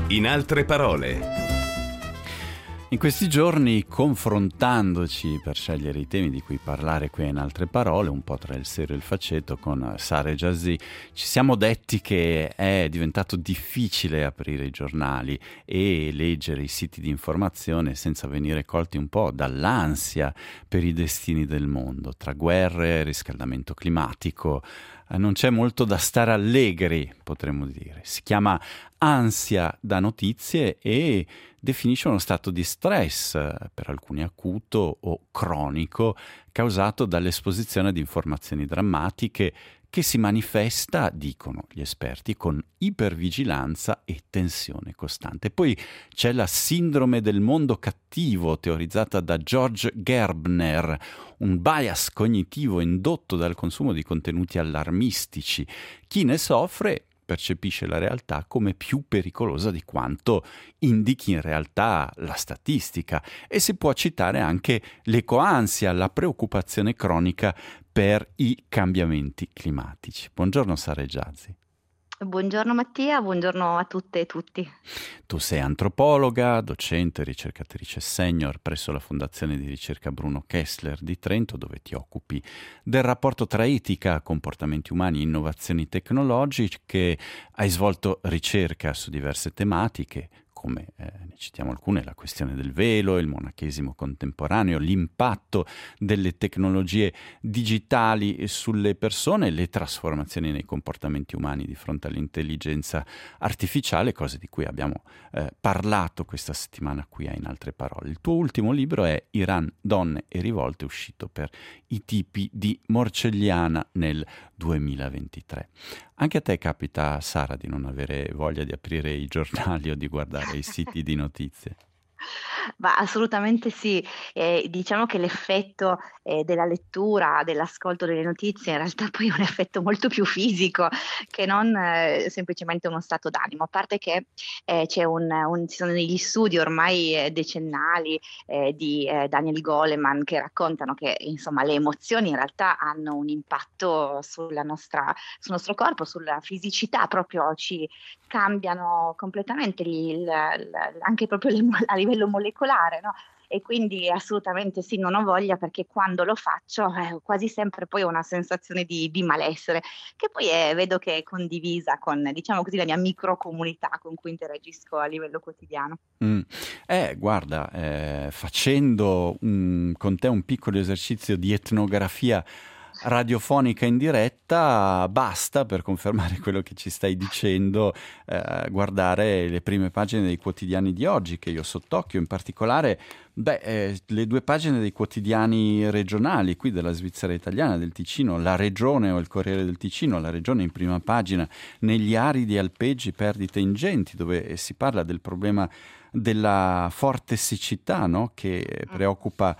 In altre parole. In questi giorni, confrontandoci per scegliere i temi di cui parlare qui in altre parole, un po' tra il serio e il faceto, con Sara e Jazzy, ci siamo detti che è diventato difficile aprire i giornali e leggere i siti di informazione senza venire colti un po' dall'ansia per i destini del mondo. Tra guerre, riscaldamento climatico, non c'è molto da stare allegri, potremmo dire. Si chiama ansia da notizie e definisce uno stato di stress, per alcuni acuto o cronico, causato dall'esposizione di informazioni drammatiche che si manifesta, dicono gli esperti, con ipervigilanza e tensione costante. Poi c'è la sindrome del mondo cattivo, teorizzata da George Gerbner, un bias cognitivo indotto dal consumo di contenuti allarmistici. Chi ne soffre percepisce la realtà come più pericolosa di quanto indichi in realtà la statistica, e si può citare anche l'ecoansia, la preoccupazione cronica per i cambiamenti climatici. Buongiorno Sara e Jazzy. Buongiorno Mattia, buongiorno a tutte e tutti. Tu sei antropologa, docente, ricercatrice senior presso la Fondazione di ricerca Bruno Kessler di Trento, dove ti occupi del rapporto tra etica, comportamenti umani e innovazioni tecnologiche. Hai svolto ricerca su diverse tematiche, come ne citiamo alcune: la questione del velo, il monachesimo contemporaneo, l'impatto delle tecnologie digitali sulle persone, le trasformazioni nei comportamenti umani di fronte all'intelligenza artificiale, cose di cui abbiamo parlato questa settimana qui a In Altre Parole. Il tuo ultimo libro è Iran, donne e rivolte, uscito per I Tipi di Morcelliana nel 2023. Anche a te capita, Sara, di non avere voglia di aprire i giornali o di guardare i siti di notizie? Ma assolutamente sì, diciamo che l'effetto della lettura, dell'ascolto delle notizie in realtà poi è un effetto molto più fisico che non semplicemente uno stato d'animo, a parte che ci sono degli studi ormai decennali di Daniel Goleman che raccontano che insomma le emozioni in realtà hanno un impatto sul nostro corpo, sulla fisicità, proprio ci cambiano completamente anche proprio a livello molecolare, no? E quindi assolutamente sì, non ho voglia, perché quando lo faccio quasi sempre poi ho una sensazione di malessere, che poi vedo che è condivisa con, diciamo così, la mia microcomunità con cui interagisco a livello quotidiano. Guarda, facendo con te un piccolo esercizio di etnografia radiofonica in diretta, basta, per confermare quello che ci stai dicendo, guardare le prime pagine dei quotidiani di oggi, che io sott'occhio, in particolare le due pagine dei quotidiani regionali qui della Svizzera italiana, del Ticino, La Regione o il Corriere del Ticino. La Regione in prima pagina: negli aridi alpeggi perdite ingenti, dove si parla del problema della forte siccità, no? Che preoccupa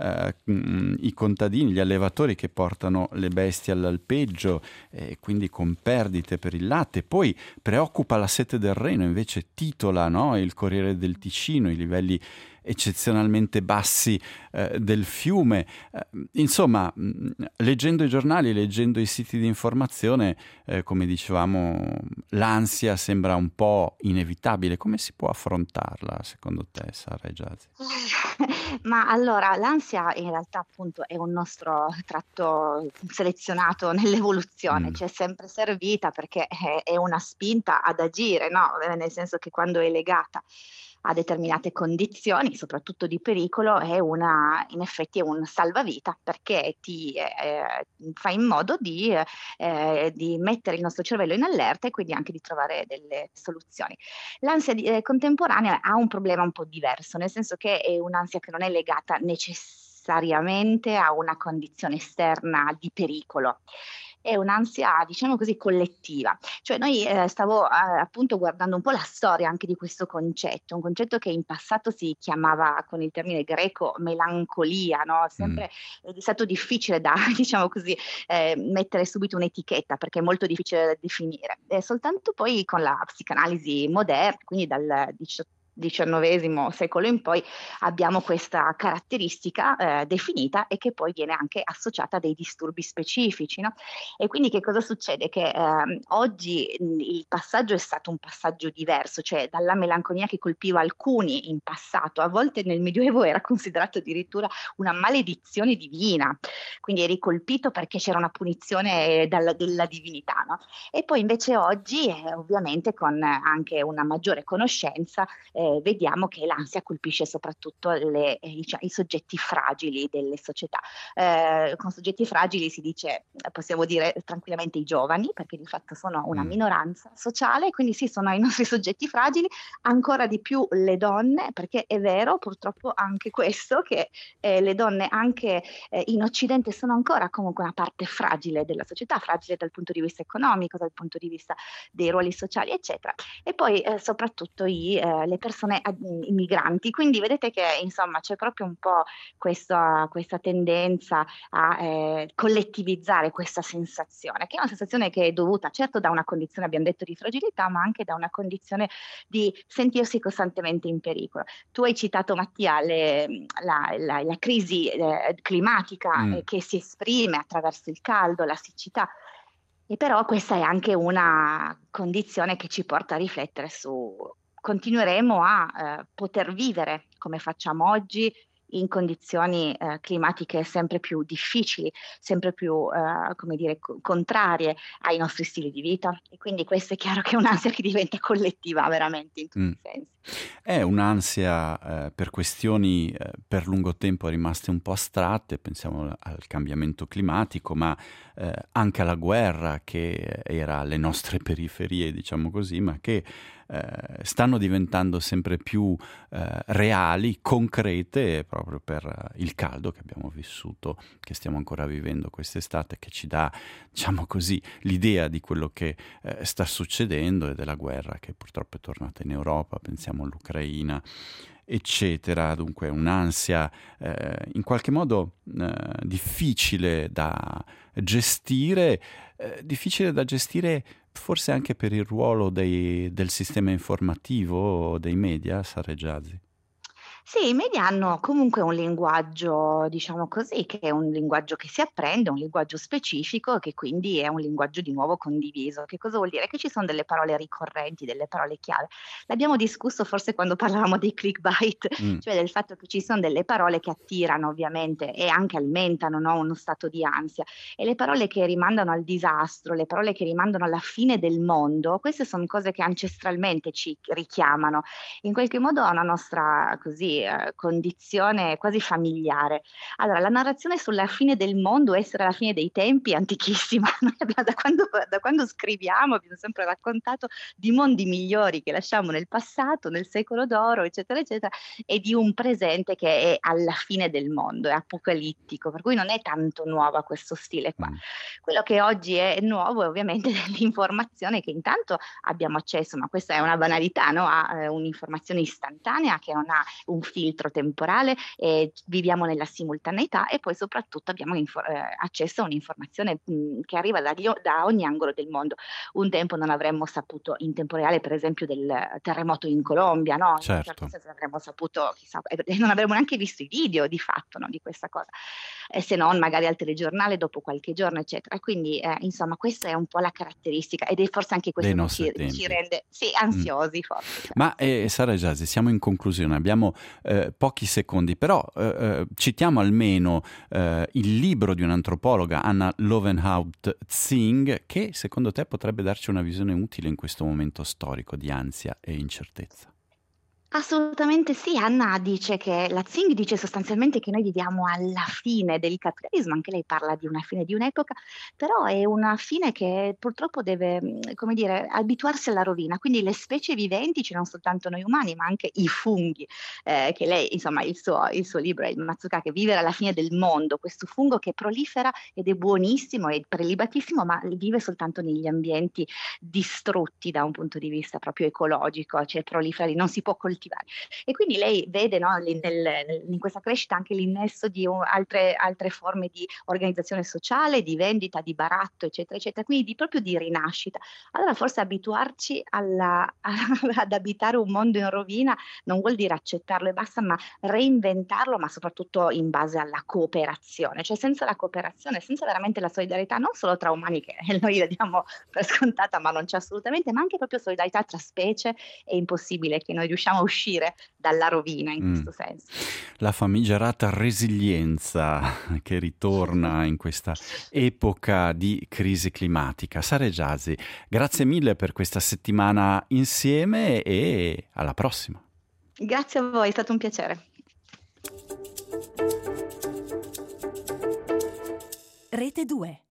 i contadini, gli allevatori che portano le bestie all'alpeggio, quindi con perdite per il latte. Poi preoccupa la sete del Reno, invece titola, no? Il Corriere del Ticino, i livelli eccezionalmente bassi del fiume. Insomma, leggendo i giornali, leggendo i siti di informazione, come dicevamo, l'ansia sembra un po' inevitabile. Come si può affrontarla, secondo te, Sara e Jazzy? Ma allora, l'ansia in realtà appunto è un nostro tratto selezionato nell'evoluzione, ci è sempre servita perché è una spinta ad agire, no? Nel senso che quando è legata a determinate condizioni, soprattutto di pericolo, in effetti è un salvavita, perché ti fa in modo di mettere il nostro cervello in allerta e quindi anche di trovare delle soluzioni. L'ansia contemporanea ha un problema un po' diverso, nel senso che è un'ansia che non è legata necessariamente a una condizione esterna di pericolo. È un'ansia, diciamo così, collettiva. Cioè noi stavo appunto guardando un po' la storia anche di questo concetto, un concetto che in passato si chiamava con il termine greco melancolia, no? Sempre è stato difficile da, diciamo così, mettere subito un'etichetta, perché è molto difficile da definire. Soltanto poi con la psicanalisi moderna, quindi dal XIX secolo in poi abbiamo questa caratteristica definita e che poi viene anche associata a dei disturbi specifici, no? E quindi che cosa succede? Che oggi il passaggio è stato un passaggio diverso, cioè dalla melanconia che colpiva alcuni in passato, a volte nel Medioevo era considerato addirittura una maledizione divina, quindi eri colpito perché c'era una punizione della divinità, no? E poi invece oggi, ovviamente con anche una maggiore conoscenza, vediamo che l'ansia colpisce soprattutto i soggetti fragili delle società. Con soggetti fragili si dice, possiamo dire tranquillamente i giovani, perché di fatto sono una minoranza sociale, quindi sì, sono i nostri soggetti fragili, ancora di più le donne, perché è vero purtroppo anche questo, che le donne anche in Occidente sono ancora comunque una parte fragile della società, fragile dal punto di vista economico, dal punto di vista dei ruoli sociali, eccetera. E poi soprattutto le persone i migranti. Quindi vedete che insomma c'è proprio un po' questa tendenza a collettivizzare questa sensazione, che è una sensazione che è dovuta certo da una condizione, abbiamo detto, di fragilità, ma anche da una condizione di sentirsi costantemente in pericolo. Tu hai citato, Mattia, la crisi climatica che si esprime attraverso il caldo, la siccità. E però questa è anche una condizione che ci porta a riflettere su continueremo a poter vivere come facciamo oggi in condizioni climatiche sempre più difficili, sempre più come dire, contrarie ai nostri stili di vita. E quindi questo è chiaro che è un'ansia che diventa collettiva veramente in tutti i sensi. È un'ansia per questioni per lungo tempo rimaste un po' astratte, pensiamo al cambiamento climatico, ma anche alla guerra che era alle nostre periferie, diciamo così, ma che stanno diventando sempre più reali, concrete, proprio per il caldo che abbiamo vissuto, che stiamo ancora vivendo quest'estate, che ci dà, diciamo così, l'idea di quello che sta succedendo e della guerra che purtroppo è tornata in Europa, pensiamo all'Ucraina, eccetera. Dunque un'ansia in qualche modo difficile da gestire, forse anche per il ruolo del sistema informativo, dei media, Sara Ejazzi. Sì, i media hanno comunque un linguaggio, diciamo così, che è un linguaggio che si apprende, un linguaggio specifico, che quindi è un linguaggio di nuovo condiviso. Che cosa vuol dire? Che ci sono delle parole ricorrenti, delle parole chiave. L'abbiamo discusso forse quando parlavamo dei clickbait, cioè del fatto che ci sono delle parole che attirano ovviamente e anche alimentano, no, uno stato di ansia. E le parole che rimandano al disastro, le parole che rimandano alla fine del mondo, queste sono cose che ancestralmente ci richiamano in qualche modo a una nostra così condizione quasi familiare. Allora, la narrazione sulla fine del mondo, essere alla fine dei tempi, è antichissima. Noi abbiamo, da quando scriviamo abbiamo sempre raccontato di mondi migliori che lasciamo nel passato, nel secolo d'oro, eccetera, eccetera, e di un presente che è alla fine del mondo, è apocalittico, per cui non è tanto nuova questo stile qua. Quello che oggi è nuovo è ovviamente l'informazione che intanto abbiamo accesso, ma questa è una banalità, no? A un'informazione istantanea che non ha un filtro temporale, viviamo nella simultaneità e poi soprattutto abbiamo accesso a un'informazione che arriva da ogni angolo del mondo. Un tempo non avremmo saputo in tempo reale, per esempio, del terremoto in Colombia, no? Certo. In un certo senso avremmo saputo, chissà, non avremmo neanche visto i video di fatto, no, di questa cosa, se non magari al telegiornale dopo qualche giorno, eccetera. Quindi, insomma, questa è un po' la caratteristica ed è forse anche questo che ci rende ansiosi, forse. Ma Sara Ejazzi, siamo in conclusione, abbiamo pochi secondi, però citiamo almeno il libro di un'antropologa, Anna Lovenhaupt-Zing, che secondo te potrebbe darci una visione utile in questo momento storico di ansia e incertezza. Assolutamente sì, Anna dice che la Zing dice sostanzialmente che noi viviamo alla fine del capitalismo, anche lei parla di una fine di un'epoca, però è una fine che purtroppo deve, come dire, abituarsi alla rovina, quindi le specie viventi, cioè non soltanto noi umani, ma anche i funghi, che lei, insomma, il suo libro è il Matsukake, Vivere alla fine del mondo, questo fungo che prolifera ed è buonissimo e prelibatissimo, ma vive soltanto negli ambienti distrutti da un punto di vista proprio ecologico, cioè prolifera, non si può coltivare coltivare. E quindi lei vede, no, in questa crescita anche l'innesso di altre forme di organizzazione sociale, di vendita, di baratto, eccetera, eccetera, quindi proprio di rinascita. Allora forse abituarci ad abitare un mondo in rovina non vuol dire accettarlo e basta, ma reinventarlo, ma soprattutto in base alla cooperazione. Cioè senza la cooperazione, senza veramente la solidarietà, non solo tra umani, che noi la diamo per scontata, ma non c'è assolutamente, ma anche proprio solidarietà tra specie, è impossibile che noi riusciamo a uscire dalla rovina in Mm. questo senso. La famigerata resilienza che ritorna in questa epoca di crisi climatica. Sara Ejasi, grazie mille per questa settimana insieme e alla prossima. Grazie a voi, è stato un piacere. Rete 2.